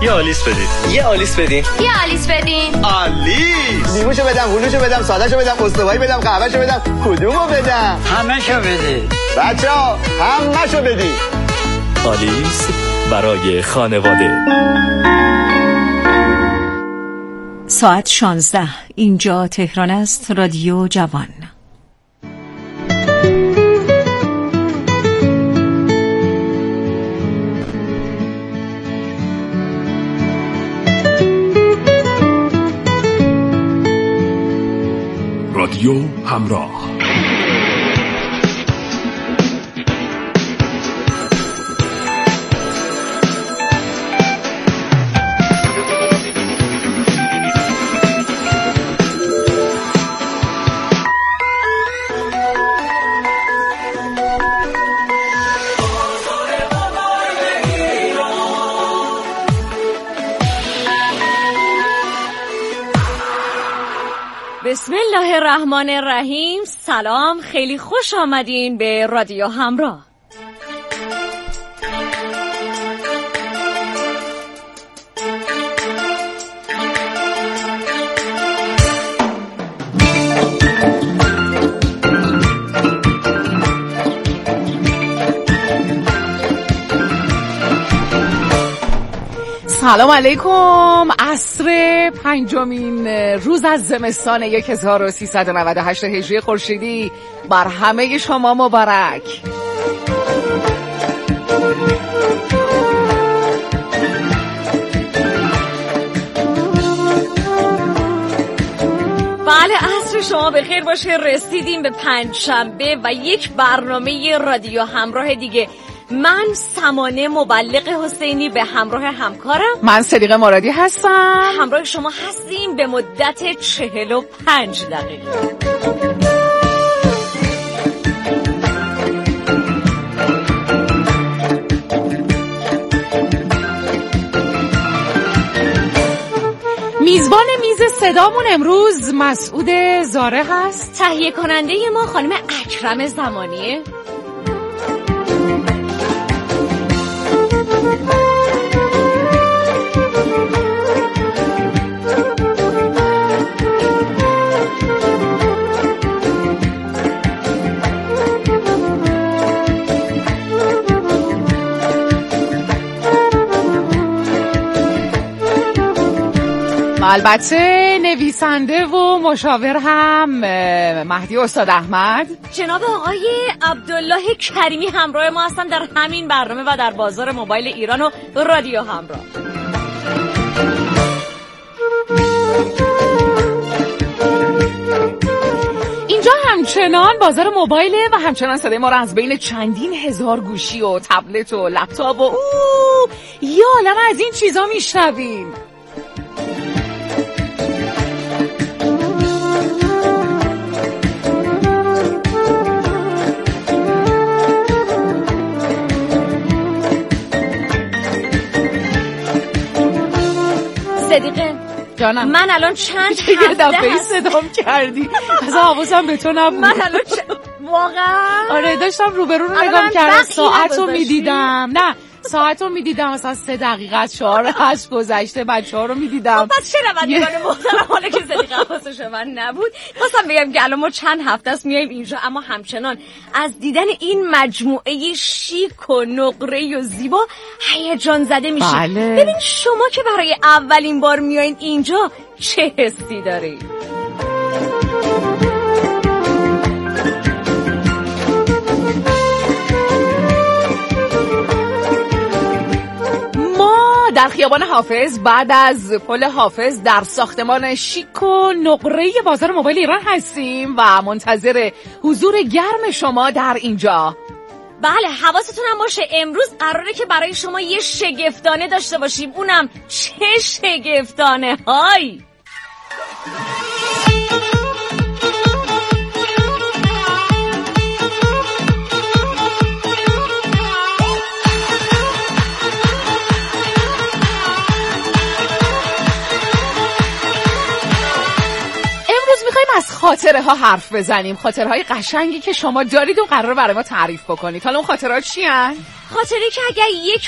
یه آلیس بدید. یه آلیس بدین. یه آلیس بدین. آلیس. لیموشو بدم، هلوشو بدم، سادهشو بدم، استوایی بدم، قهوه‌شو بدم، کدومو بدم؟ همه‌شو بدید. بچه‌ها همه‌شو بدید. آلیس برای خانواده. ساعت 16. اینجا تهران است. رادیو جوان. رادیو همراه. بسم الله الرحمن الرحیم. سلام، خیلی خوش آمدین به رادیو همراه. سلام علیکم. عصر پنجمین روز از زمستان 1398 هجری خورشیدی بر همه شما مبارک. بله، عصر شما بخیر باشه. رسیدیم به پنجشنبه و یک برنامه رادیو همراه دیگه. من سمانه مبلغ حسینی به همراه همکارم، من صدیق مرادی هستم، همراه شما هستیم به مدت 45 دقیقه. میزبان میز صدامون امروز مسعود زاره هست. تهیه کننده ما خانم اکرم زمانیه. البته نویسنده و مشاور هم مهدی استاد احمد. جناب آقای عبدالله کریمی همراه ما هستن در همین برنامه و در بازار موبایل ایران و رادیو همراه. اینجا همچنان بازار موبایله و همچنان صدای ما رو از بین چندین هزار گوشی و تبلت و لپتاپ و یا عالمه از این چیزا میشنوین. صدیقه جانم، من الان چند یه دفعه صدام کردی از حواسم به تو نبود. من الان واقعا آره داشتم روبرو رو نگاه کردم، ساعتو میدیدم. نه ساعتو میدیدم، مثلا 3 دقیقه از 4 گذشته، بچه‌ها رو میدیدم. پس چه نمایندگان محترم، حالا که صدیقه حواسش من نبود خواستم بگم که الان ما چند هفته است میایم اینجا، اما همچنان از دیدن این مجموعه شیک و نقره و زیبا هیجان زده میشید. بله. ببین شما که برای اولین بار میایین اینجا چه حسی دارید؟ در خیابان حافظ بعد از پل حافظ در ساختمان شیک و نقره بازار موبایل ایران هستیم و منتظر حضور گرم شما در اینجا. بله، حواستون هم باشه امروز قراره که برای شما یه شگفتانه داشته باشیم. اونم چه شگفتانه هایی؟ از خاطره ها حرف بزنیم، خاطره های قشنگی که شما دارید و قراره برای ما تعریف بکنید. حالا اون خاطره ها چی هن؟ خاطره که اگر یک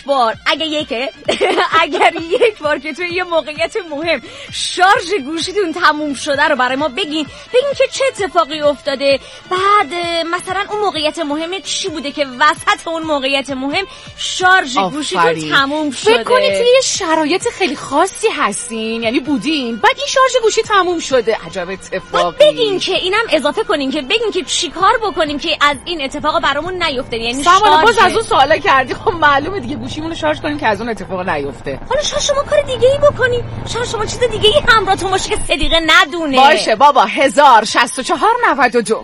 بار که توی یه موقعیت مهم شارژ گوشیتون تموم شده رو برای ما بگین که چه اتفاقی افتاده، بعد مثلا اون موقعیت مهم چی بوده که وسط اون موقعیت مهم شارژ گوشیتون تموم شده. فکر کنید توی یه شرایط خیلی خاصی هستین، یعنی بودین بعد این شارژ گوشی تموم شده، عجب اتفاقی. بگین که اینم اضافه کنین که بگین که چیکار بکنیم که از این اتفاق برامون نیفته. یعنی باز از اون سوالا کردی، خب معلومه دیگه گوشیمون رو شارژ کنیم که از اون اتفاق نیفته. حالا شما کار دیگه ای بکنین، شما چیز دیگه ای همراهتون باشه که صدیقه ندونه. باشه بابا. 106492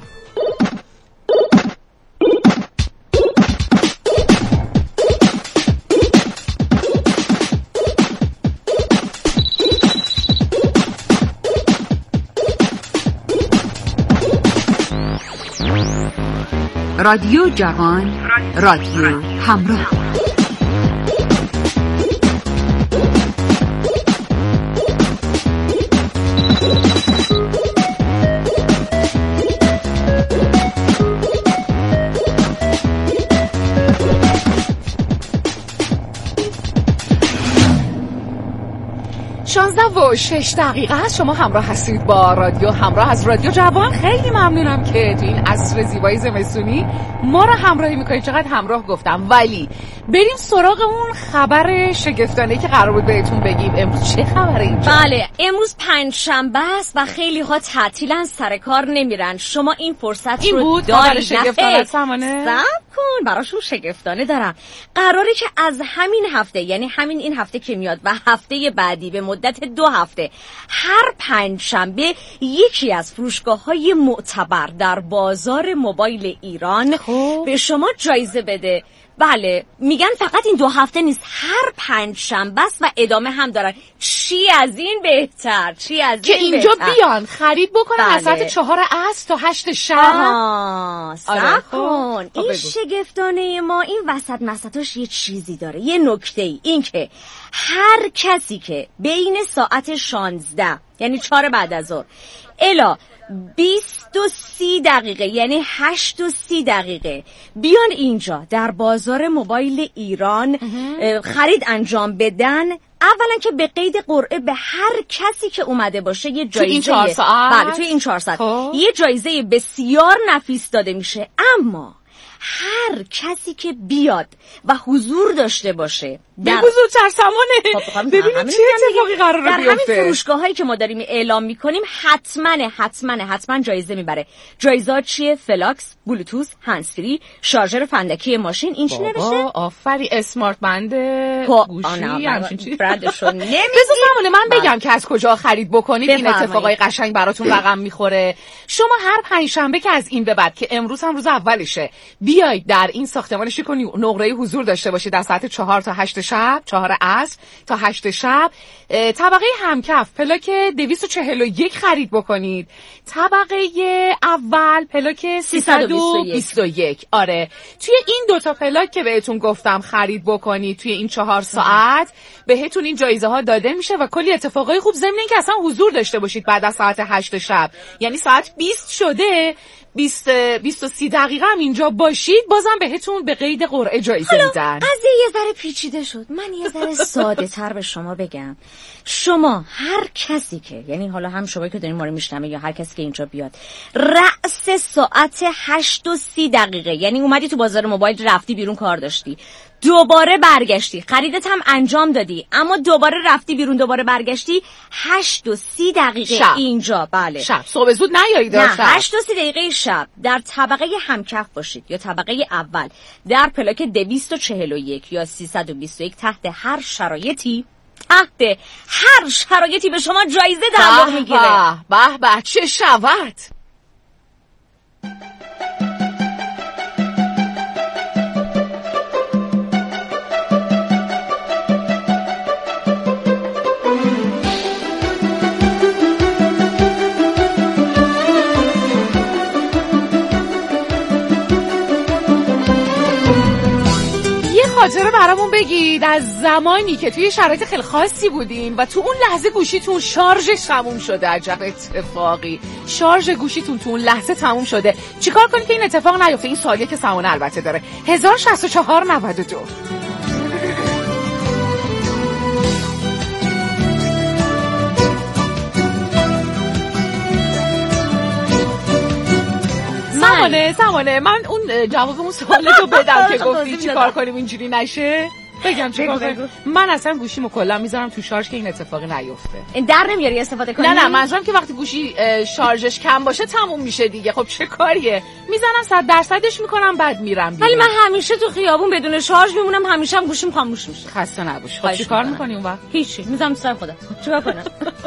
رادیو جوان، رادیو همراه. و 6 دقیقه هست شما همراه هستید با رادیو همراه از رادیو جوان. خیلی ممنونم که تو این عصر زیبای زمستونی ما رو همراهی میکنید. چقدر همراه گفتم. ولی بریم سراغ اون خبر شگفتانه‌ای که قرار بود بهتون بگیم. امروز چه خبره اینجا؟ بله، امروز پنجشنبه است و خیلی ها تعطیلن، سر کار نمیرن. شما این فرصت این رو دارید. شگفتانه سمانه صبر کن، براشون شگفتانه دارم. قراره که از همین هفته، یعنی این هفته که میاد و هفته بعدی، به مدت 2 هفته هر پنجشنبه یکی از فروشگاه‌های معتبر در بازار موبایل ایران به شما جایزه بده. بله، میگن فقط این 2 هفته نیست، هر پنجشنبه است و ادامه هم دارن. چی از این بهتر، چی از که این اینجا بهتر؟ بیان خرید بکنن. بله. از ساعت 4 عصر تا 8 شب. صبر کن. این شگفتانه ما این وسطاش یه چیزی داره، یه نکته، این که هر کسی که بین ساعت 16 یعنی 4 بعد از ظهر الی 20:30 دقیقه یعنی 8:30 دقیقه بیان اینجا در بازار موبایل ایران خرید انجام بدن، اولا که به قید قرعه به هر کسی که اومده باشه یه جایزه، توی این 4 ساعت بله توی این 4 ساعت یه جایزه بسیار نفیس داده میشه. اما هر کسی که بیاد و حضور داشته باشه بگو زودتر سمانه ببینیم چه اتفاقی قراره بیفته. در همین فروشگاهایی که ما داریم اعلام میکنیم حتما جایزه میبره. جایزه چیه؟ فلاکس، بلوتوث، هندزفری، شارژر فندکی ماشین. این چی نوشته؟ آفری اسمارت بند گوشی همچین چیزی. برندشو نمیگی. بذار سمانه من بگم که از کجا خرید بکنید. این اتفاقای قشنگ براتون رقم میخوره. شما هر پنجشنبه که از این به بعد که امروز هم روز اولشه بیایید در این ساختمان شیک و نقره حضور داشته باشید در ساعت 4 تا 8 شب، 4 عصر تا 8 شب. طبقه همکف پلاک 241 خرید بکنید. طبقه اول پلاک 321. آره، توی این 2 تا پلاک که بهتون گفتم خرید بکنید توی این 4 ساعت بهتون این جایزه ها داده میشه و کلی اتفاقای خوب، ضمن اینکه اصلا حضور داشته باشید بعد از ساعت 8 شب. یعنی ساعت 20 شده، 20:30 دقیقه هم اینجا باشید، بازم بهتون به قید قرعه جایزه میدن. قضیه یه ذره پیچیده شد. من یه ذره ساده تر به شما بگم. شما هر کسی که، یعنی حالا هم شما که دارین ما رو میشنوه یا هر کسی که اینجا بیاد، رأس ساعت 8:30 دقیقه یعنی اومدی تو بازار موبایل، رفتی بیرون کار داشتی، دوباره برگشتی، خریدت هم انجام دادی، اما دوباره رفتی بیرون، دوباره برگشتی، 8:30 دقیقه شب. اینجا. بله، شب صبح زود نیایید. نه، 8:30 دقیقه شب در طبقه همکف باشید یا طبقه اول در پلاک 241 یا 321 تحت هر شرایطی به شما جایزه تعلق میگیره. به چه شود. خاطره برامون بگید از زمانی که توی شرایط خیلی خاصی بودین و تو اون لحظه گوشیتون شارژش تموم شده، عجب اتفاقی، شارژ گوشیتون تو اون لحظه تموم شده، چیکار کنید که این اتفاق نیفته؟ این سوالیه که سمانه البته داره. 106492. سمانه من اون جواب اون سوالتو بدم که گفتی چیکار کنیم اینجوری نشه. بگم چیکار کنیم. من اصلا گوشیمو کلا میذارم تو شارژ که این اتفاقی نیفته. در نمیاری استفاده کنی؟ نه منظورم که وقتی گوشی شارژش کم باشه تموم میشه دیگه. خب چه کاریه؟ میزنم 100% میکنم بعد میرم. ولی من همیشه تو خیابون بدون شارژ میمونم، همیشه هم گوشیم خاموش میشه. خسته نباش. خب چیکار میکنی اون وقت؟ هیچی، میذارم سر خودم. چیکار کنم؟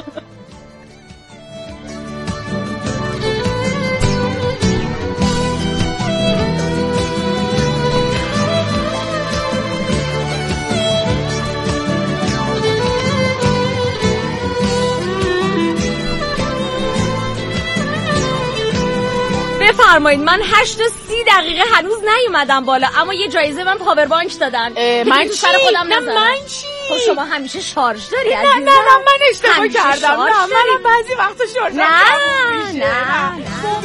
بفرمایید. من 8 تا 30 دقیقه هنوز نیومدم بالا، اما یه جایزه من پاور بانک دادن. من تو سر خودم نزنم. من چی؟ خب شما همیشه شارژ داری عزیزم. نه من اشتباه کردم. نه من بعضی وقتا شارژ نه.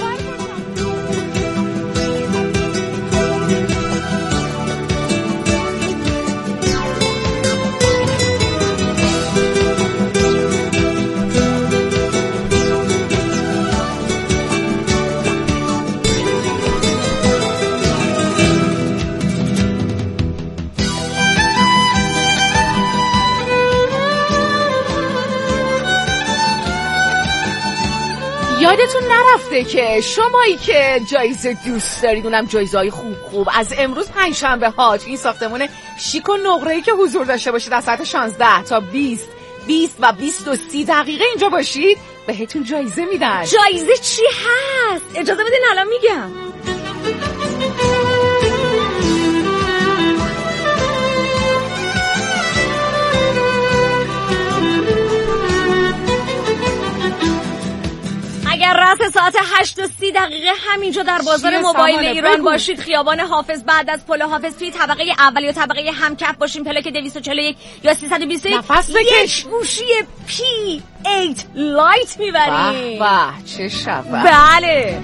یادتون نرفته که شمایی که جایزه دوست دارید، اونم جایزه‌های خوب از امروز پنجشنبه ها تو این ساختمان شیک و نقره‌ای که حضور داشته باشید از ساعت 16 تا 20 و 20 و 30 دقیقه اینجا باشید بهتون جایزه میدن. جایزه چی هست؟ اجازه بدین الان میگم. اگر رأس ساعت 8 و 30 دقیقه همینجا در بازار موبایل ایران باشید، خیابان حافظ بعد از پل حافظ توی طبقه اول یا طبقه همکف باشین، پلاک 241 یا 321 نفس بکش، گوشی P8 لایت میبرید. به چه شبه. بله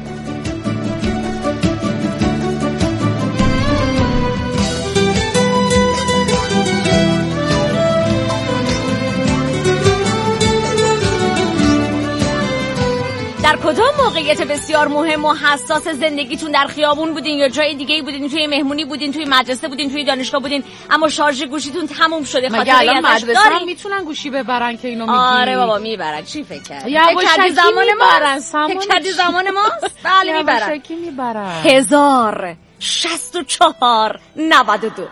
در کدام موقعیت بسیار مهم و حساس زندگیتون در خیابون بودین یا جای دیگه بودین، توی مهمونی بودین، توی مدرسه بودین، توی دانشگاه بودین، اما شارژ گوشیتون تموم شده؟ مگه الان مدرسه هم میتونن گوشی ببرن که اینو میگی؟ آره بابا میبرن. چی فکر کردی؟ فکر زمان ما بله میبرن. 106492.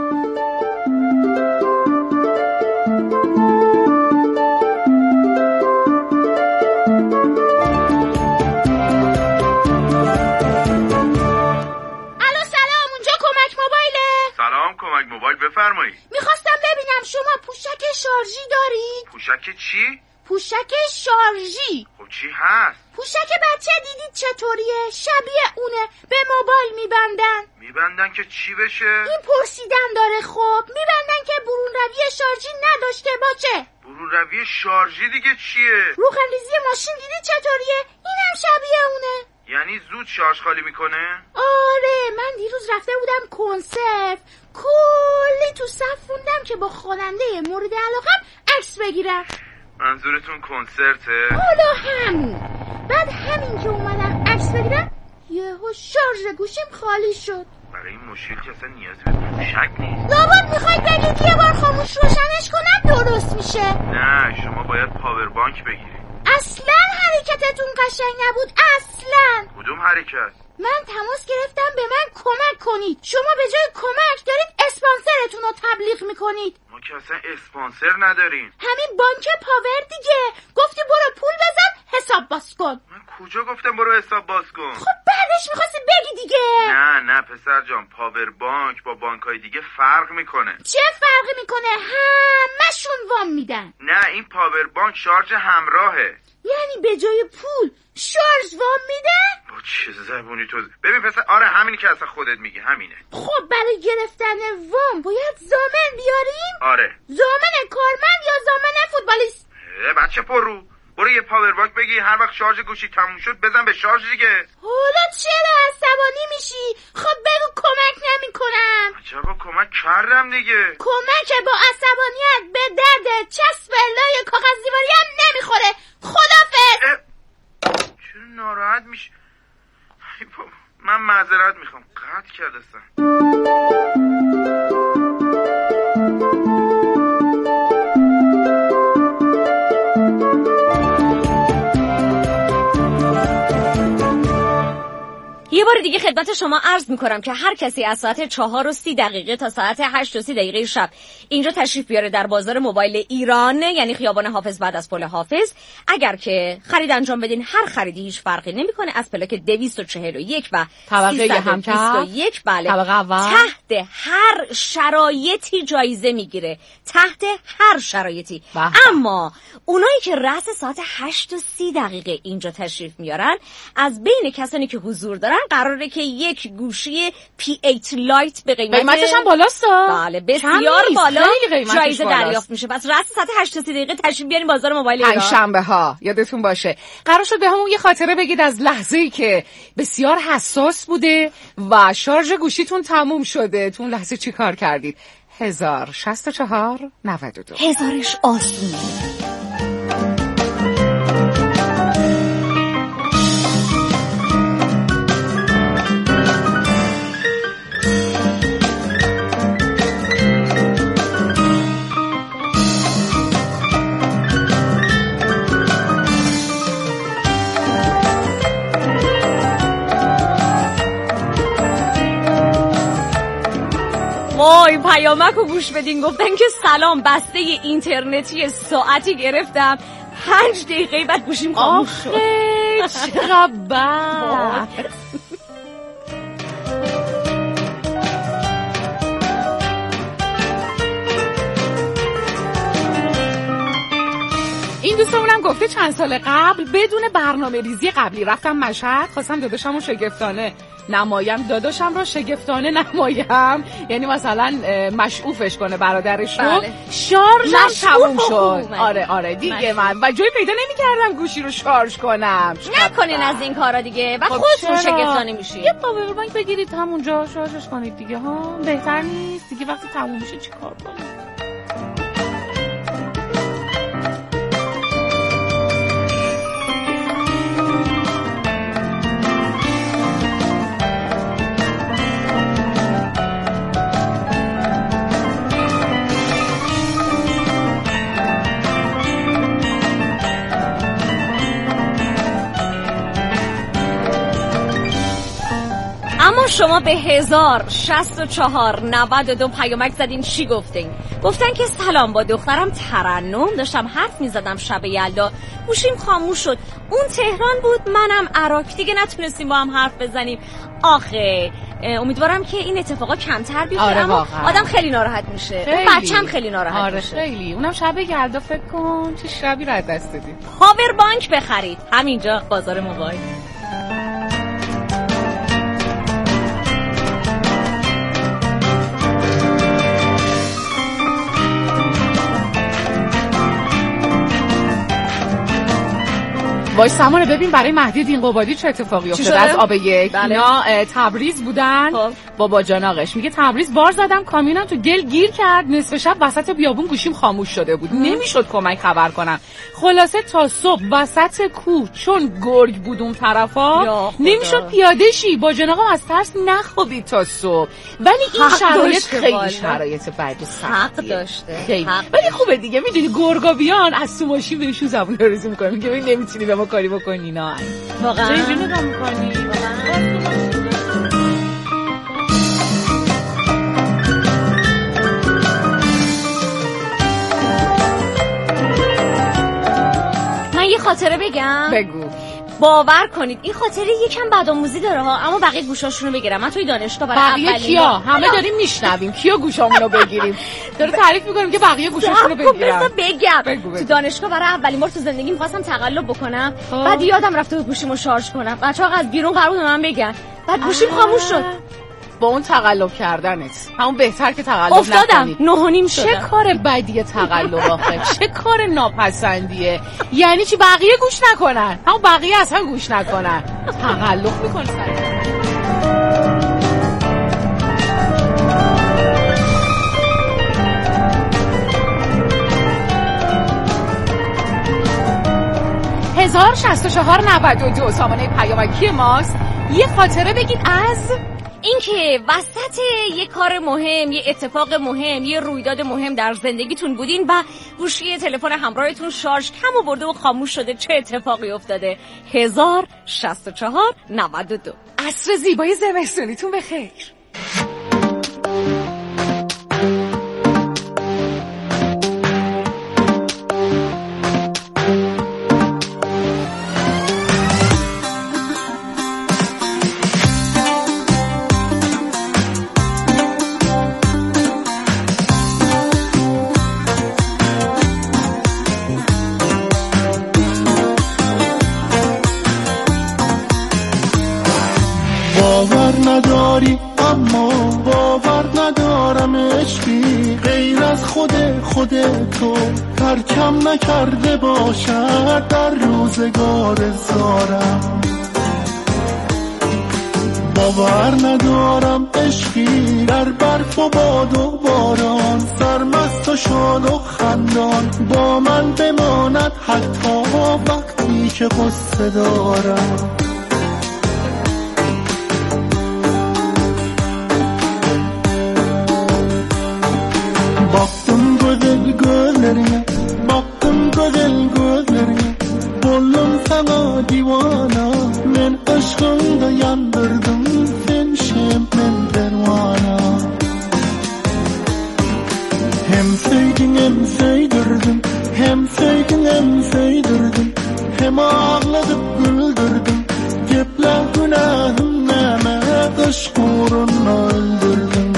کمک موبایل بفرمایید. میخواستم ببینم شما پوشک شارژی دارید؟ پوشک چی؟ پوشک شارژی. خب چی هست؟ پوشک بچه دیدید چطوریه؟ شبیه اونه، به موبایل میبندن که چی بشه؟ این پرسیدن داره. خب میبندن که برون روی شارژی نداشته باشه. برون روی شارژی دیگه چیه؟ روغنریزی ماشین دیدید چطوریه؟ اینم شبیه اونه. یعنی زود شارژ خالی میکنه؟ آره من دیروز رفته بودم کنسرت، کلی تو صف موندم که با خواننده مورد علاقم عکس بگیرم. منظورتون کنسرته؟ حالا همین. بعد همین که اومدم عکس بگیرم یهو شارژ گوشیم خالی شد. برای این مشکل که اصلا نیازی به پوشک نیست. لابد میخواید بگید یه بار خاموش روشنش کنم درست میشه؟ نه شما باید پاور بانک بگیرید. اصلا حرکتتون قشنگ نبود. اصلا. کدوم حرکت؟ من تماس گرفتم به من کمک کنید، شما به جای کمک دارید اسپانسرتون رو تبلیغ میکنید. ما که اصلا اسپانسر نداریم. همین بانک پاور دیگه. گفتی برو پول بزن حساب باز کن. من کجا گفتم برو حساب باز کن؟ خب بعدش اولش میخواستی بگی دیگه. نه پسر جان، پاور بانک با بانکای دیگه فرق میکنه. چه فرقی میکنه؟ همشون وام میدن. نه، این پاور بانک شارژ همراهه. یعنی به جای پول شارژ وام میدن؟ با چه زبونی تو؟ ببین پسر، آره همینی که اصلا خودت میگی همینه. خب برای گرفتن وام باید ضامن بیاریم؟ آره. ضامن کارمند یا ضامن فوتبالیست؟ بچه پررو، برو یه پاور بانک بگی، هر وقت شارژ گوشی تموم شد بزن به شارژ دیگه. حالا چرا عصبانی میشی؟ خب بگو کمک نمیکنم. عجبا کمک کردم دیگه. کمک با عصبانیت به درد چسب لای کاغذ دیواری هم نمیخوره. خدافظ. چرا ناراحت میشی؟ من معذرت میخوام، قطع کردستم. یه بار دیگه خدمت شما عرض میکنم که هر کسی از ساعت 4:30 تا ساعت 8:30 شب اینجا تشریف بیاره در بازار موبایل ایران، یعنی خیابان حافظ بعد از پل حافظ، اگر که خرید انجام بدین هر خریدی هیچ فرقی نمیکنه، از پلاک 241 و طبقه همکف 321 بله طبقه اول تحت هر شرایطی جایزه میگیره، تحت هر شرایطی. اما اونایی که رأس ساعت 8:30 اینجا تشریف میارن، از بین کسانی که حضور دارن قراره که یک گوشی P8 لایت به قیمتش هم بالاست. بله بسیار بالا جایزه دریافت میشه. پس رأس ساعت 8:30 تشریف بیارین بازار موبایل ایران. پنجشنبه ها یادتون باشه. قرار شد به همون یه خاطره بگید از لحظه‌ای که بسیار حساس بوده و شارژ گوشیتون تموم شده. تو اون لحظه چی کار کردید؟ 1064 92. هزارش آسونه. وای پیامک رو گوش بدین، گفتن که سلام، بسته اینترنتی ساعتی گرفتم 5 دقیقه بعد گوشیم خاموش شد. چقدر بد. این دوستمونم گفته چند سال قبل بدون برنامه ریزی قبلی رفتم مشهد، خواستم داداشم رو شگفتانه نمایم، داداشم رو شگفتانه نمایم، یعنی مثلا مشعوفش کنه برادرش رو. بله. شارژم تموم شد. آره دیگه من و جایی پیدا نمی‌کردم گوشی رو شارژ کنم. نکنین از این کارا دیگه و خودتون شگفتانه میشین. یه پاور بانک بگیرید همونجا شارژش کنید دیگه ها. بهتر نیست دیگه وقتی تموم میشه چیکار کنید؟ اما شما به 1064 92 پیامک زدین، چی گفتین؟ گفتن که سلام، با دخترم ترنم داشتم حرف میزدم شب یلدا، گوشیم خاموش شد، اون تهران بود منم عراق، دیگه نتونستیم با هم حرف بزنیم. آخه امیدوارم که این اتفاقا کمتر بیفته. اما آدم خیلی ناراحت میشه، بچه‌م خیلی ناراحت میشه. خیلی اونم شب یلدا فکر کن چه شبی رو دست دادید. پاور بانک بخرید همینجا بازار موبایل. وای سمانه ببین برای مهدی دینقبادی چه اتفاقی افتاده از آب یک. بله. اینا تبریز بودن با باجاناقش، میگه تبریز بار زدم کامیونم تو گل گیر کرد، نصف شب وسط بیابون گوشیم خاموش شده بود، نمیشد کمک خبر کنم، خلاصه تا صبح وسط کوه چون گرگ بود اون طرفا نمیشد پیاده شی، باجاناقم از ترس نخوابید تا صبح. ولی این شرایط خیلی شرایط بد و سختیه. حق داشته ولی خوبه دیگه، میدونی گرگا بیان از تو ماشین بهشون زبون آرزو میکنن، میگه ببین نمیتونی به ما کاری بکنی. نه واقعا چه اینجوری نگاه میکنی؟ من یه خاطره بگم. بگو. باور کنید این خاطره یکم بدآموزی داره ها، اما بقیه گوشاشونو بگیرم. من توی دانشگاه برای بقیه کیا؟ همه داریم میشنویم. کیا گوشامونو بگیریم؟ داره تعریف میکنیم که بقیه گوشاشونو بگیرن. بگم تو دانشگاه برای اولین بار تو زندگی می‌خواستم تقلب بکنم، بعد یادم رفته بود گوشیمو شارژ کنم. بچه‌ها از بیرون قرار بود من بگن، بعد گوشیم خاموش شد. با اون تقلب کردنت همون بهتر که تقلب افتادم 9.5 شدم. چه کار بدیه تقلب آخه؟ چه کار ناپسندیه؟ یعنی چی بقیه گوش نکنن؟ همون بقیه اصلا گوش نکنن. تقلب میکنه سر. (106492) سامانه پیامکی ماست. یه خاطره بگید از اینکه وسط یه کار مهم، یه اتفاق مهم، یه رویداد مهم در زندگیتون بودین و گوشی تلفن همراهتون شارژ کم آورده و خاموش شده. چه اتفاقی افتاده؟ 106492. عصر زیبای زمستونیتون بخیر. باور نداری اما باور ندارم عشقی غیر از خود تو ترکم نکرده باشد در روزگار زارم. باور ندارم عشقی در برف و باد و باران سرمست و شاد و خندان با من بماند حتی وقتی که قصه دارم. Baktım gözlerine, baktım gözlerine, buldum sana divana, men aşkında yandırdım, sen şemmen pervana. Hem sevdin hem sevdirdin, hem sevdin hem sevdirdin, hem ağladıp güldürdün, cepler günahım neme, aşk uğruna öldürdün.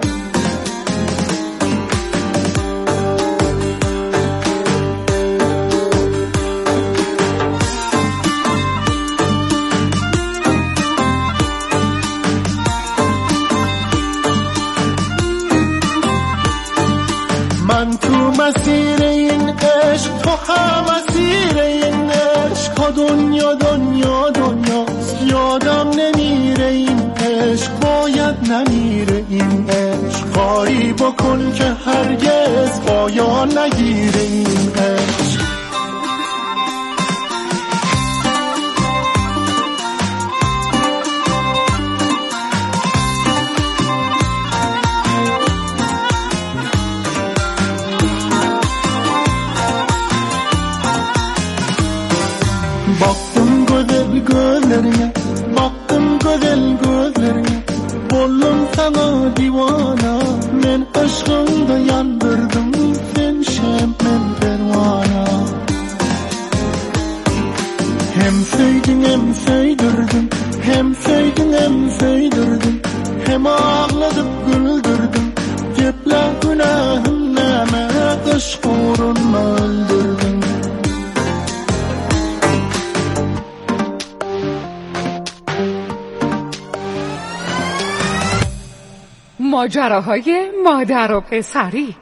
من تو مسیر این عشق تو هم مسیر این عشق ها دنیا دنیا دنیا یادم نمیره این عشق باید نمیره این عشق کاری بکن که هرگز پایان نگیره این عشق. Baktım gözlerine, baktım gözlerine, buldum sana divana, men aşkında yandırdım, sen şemmen pervana. Hem sevdin hem sevdirdin, hem sevdin hem sevdirdin, hem ağladıp güldürdün, cepler günahım neme, aşk uğruna öldürdün. ماجراهای مادر و پسری.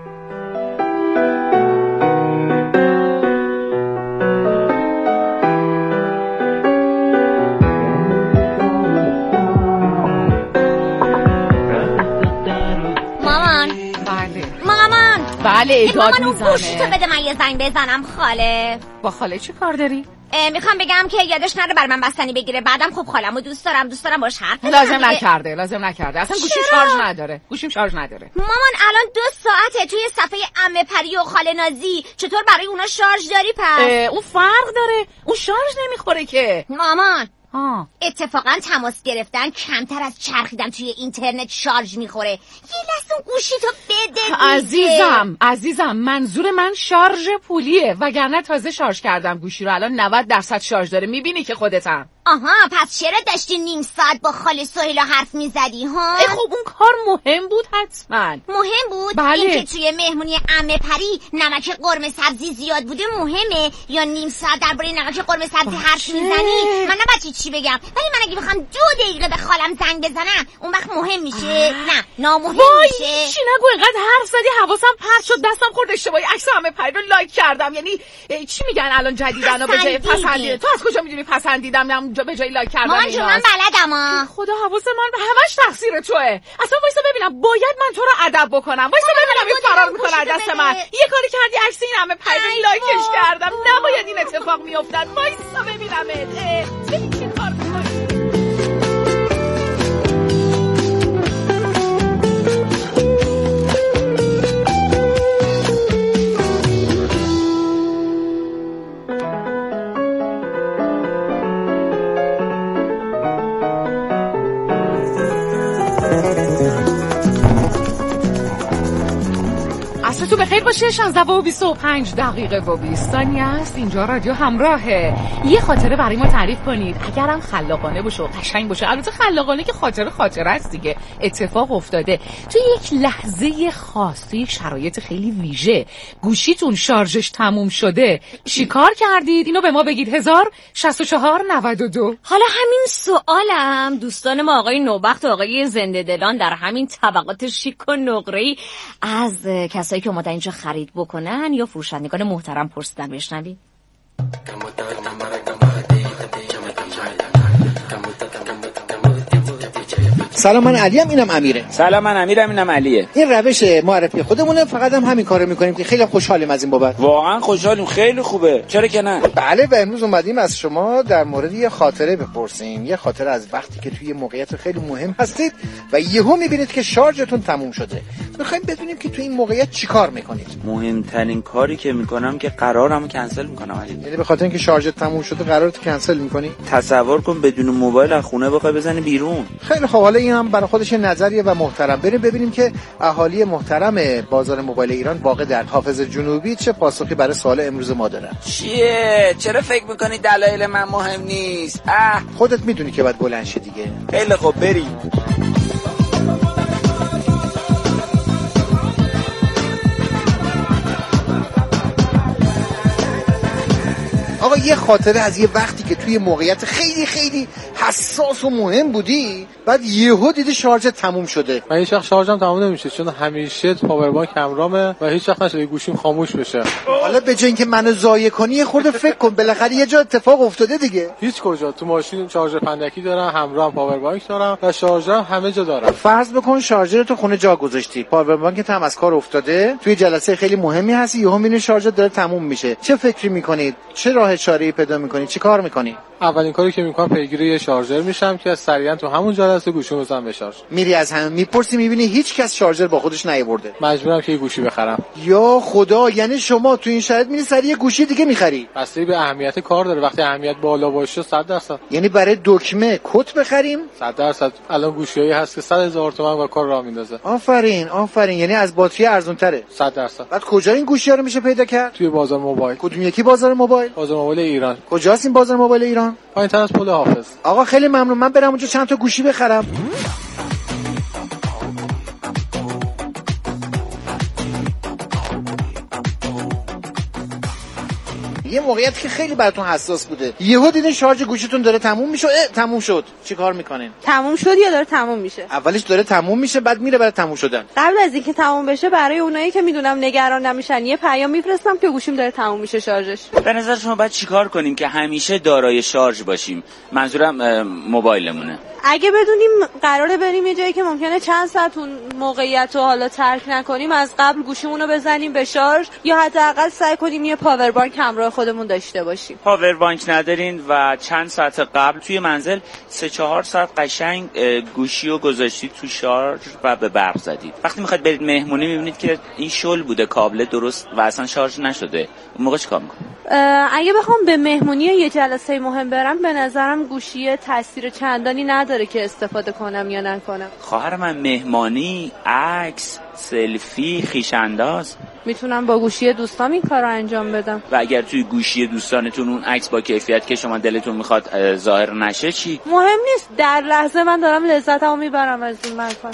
بله داد میزنه. اون گوشیتو بده من یه زنگ بزنم خاله. با خاله چی کار داری؟ میخوام بگم که یادش نره بر من بستنی بگیره. بعدم خب خالمو دوست دارم باش حرف لازم نکرده اصلا گوشیم شارژ نداره. مامان الان 2 ساعته توی صفحه عمه پری و خاله نازی. چطور برای اونا شارژ داری پس؟ اون فرق داره، اون شارژ نمیخوره که. مامان اتفاقا تماس گرفتن کمتر از چرخیدن توی اینترنت شارژ میخوره. یه لحظه اون گوشی تو بده دیگه. عزیزم منظور من شارژ پولیه، وگرنه تازه شارژ کردم گوشی رو، الان 90% شارژ داره. میبینی که خودتم. آها، پس چرا داشتی نیم ساعت با خاله سهیلا حرف میزدی ها؟ خب اون کار مهم بود حتما. مهم بود؟ بله. این که توی مهمونی عمه پری نمک قرمه سبزی زیاد بوده مهمه، یا نیم ساعت درباره نمک قرمه سبزی حرف میزنی؟ من نباید چی بگم، ولی من اگه بخوام 2 دقیقه به خالم زنگ بزنم اون وقت مهم میشه؟ نه نامهم میشه. چی نگو، اینقدر حرف زدی حواسم پرت شد، دستم خورد اشتباهی عکس عمه پری رو لایک کردم. یعنی چی میگن الان جدیدن به جای پسندیدم؟ تو از کجا میدونی پسندیدم به جای لایک کردن؟ من بلدم. خدا حواس من همش تقصیر توئه. اصلا وایسا ببینم، باید من تو رو ادب بکنم. وایسا ببینم این فرار میکنه از دست من. یه کاری کردی عکس این همه پری لایکش کردم، نباید این اتفاق میافتاد. وایسا ببینم چه کار میکنی. تو بخیر باشه. 16:25 است. اینجا رادیو همراهه. یه خاطره برای ما تعریف کنید، اگرم خلاقانه باشه و قشنگ باشه. البته خلاقانه که خاطره است دیگه، اتفاق افتاده توی یک لحظه خاص، توی یک شرایط خیلی ویژه گوشیتون شارژش تموم شده. چیکار کردید؟ اینو به ما بگید. 106492. حالا همین سوالم دوستان ما آقای نوبخت و آقای زنده دلان در همین طبقات شیک و نقره‌ای از کسایی که اومدن اینجا خرید بکنن یا فروشندگان محترم پرسیدن. بشنوید. سلام، من علیم، اینم امیره. سلام، من امیرم، اینم علیه. این روش معرفی خودمونه، فقط هم همین کارو میکنیم که خیلی خوشحالیم از این بابت. واقعا خوشحالیم، خیلی خوبه، چرا که نه. بله، و امروز اومدیم از شما در مورد یه خاطره بپرسیم. یه خاطره از وقتی که توی موقعیت خیلی مهم هستید و یهو میبینید که شارژتون تموم شده. میخوایم بدونیم که توی این موقعیت چیکار میکنید. مهمترین کاری که میکنم که قرارمو کنسل میکنم. یعنی به خاطر اینکه شارژت تموم شده قرارت کنسل میکنی؟ تصور کن بدون موبایل از خونه بخوای بزنی بیرون. خیلی خب، حالا این هم برای خودش نظریه و محترم. بریم ببینیم که اهالی محترم بازار موبایل ایران واقع در حافظ جنوبی چه پاسخی برای سوال امروز ما دارن. چیه؟ چرا فکر میکنی دلایل من مهم نیست؟ خودت میدونی که باید بلند شی دیگه. خیلی خب، بریم. آقا یه خاطره از یه وقتی که توی موقعیت خیلی خیلی حساس و مهم بودی، بعد یهو دیدی شارژ تموم شده. من هیچ وقت شارژم تموم نمیشه، چون همیشه پاور بانک همراهمه و هیچ وقت نشده گوشیم خاموش بشه. حالا به جای اینکه منو ضایع کنی یه خورده فکر کن، بالاخره یه جا اتفاق افتاده دیگه. هیچ کجا. تو ماشین شارژر فندکی دارم، همراهم پاور بانک دارم و شارژرم همه جا دارم. فرض بکن شارژر تو خونه جا گذاشتی، پاور بانکت هم از کار افتاده، توی جلسه خیلی مهمی هستی، یهو میبینی شارژر داره تموم میشه. چه فکری میکنید؟ چه راه چاره‌ای پیدا میکنید؟ چی کار میکنی؟ اولین کاری که میکنم پیگیری یه شارژر میشم که سریعا تو همون جلسه گوشیمو بزنم به شارژ. میری از همه میپرسی، میبینی هیچ کس شارژر با خودش نیاورده، مجبورم که یه گوشی بخرم. یا خدا، یعنی شما تو این شرایط میری سریع گوشی دیگه میخری؟ بستگی به اهمیت کار داره. وقتی اهمیت بالا باشه 100%. یعنی برای دکمه کت بخریم 100%. الان گوشیایی هست که 100,000 تومان با کار راه میندازه. آفرین، یعنی از باتری ارزون تره. 100%. بعد کجا این گوشی‌ها رو میشه پیدا کرد؟ توی بازار موبایل. کدوم یکی بازار موبایل؟ بازار موبایل ایران. کجاست این بازار موبایل ایران؟ پایین‌تر از پل حافظ. آقا خیلی ممنون، من برم اونجا چند تا گوشی بخرم. یه موقعیت که خیلی براتون حساس بوده، یهو دیدین شارژ گوشیتون داره تموم میشه. تموم شد، چیکار میکنین؟ تموم شد یا داره تموم میشه؟ اولش داره تموم میشه، بعد میره برای تموم شدن. قبل از اینکه تموم بشه برای اونایی که میدونم نگران نمیشن یه پیام میفرستم که گوشیم داره تموم میشه شارژش. به نظر شما باید چیکار کنیم که همیشه دارای شارژ باشیم؟ منظورم موبایلمونه. اگه بدونیم قراره بریم یه جایی که ممکنه چند ساعت اون موقعیت رو حالا ترک نکنیم، از قبل گوشیمون رو بزنیم به شارژ، یا حداقل سعی کنیم یه پاور بانک همراه خودمون داشته باشیم. پاور بانک ندارین و چند ساعت قبل توی منزل 3-4 ساعت قشنگ گوشی رو گذاشتید تو شارژ و به برق زدید. وقتی میخواید برید مهمونی میبینید که این شل بوده کابل درست و اصلا شارژ نشده، اون موقع چیکار میکنید؟ اگه بخوام به مهمونی یه جلسه مهم برم به نظرم گوشی تاثیر چندانی نداره که استفاده کنم یا نکنم. خواهر من مهمانی، عکس، سلفی، خویش‌انداز میتونم با گوشی دوستام این کارو انجام بدم. و اگر توی گوشی دوستانتون اون عکس با کیفیت که شما دلتون میخواد ظاهر نشه چی؟ مهم نیست، در لحظه من دارم لذتمو میبرم از این مکان.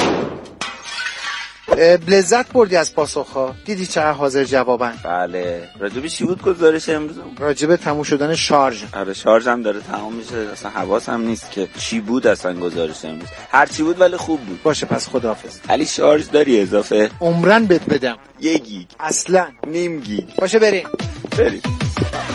لذت بردی از پاسخ‌ها؟ دیدی چقدر حاضر جوابن؟ بله. راجب چی بود گزارش امروز؟ راجب تموم شدن شارژ. آره شارژ هم داره تمام میشه، اصلا حواسم نیست که چی بود اصلا گزارش امروز. هر چی بود ولی خوب بود. باشه پس خداحافظ. علی شارژ داری اضافه؟ عمرن بهت بدم. 1 گیگ. اصلا. نیم گیگ. باشه بریم.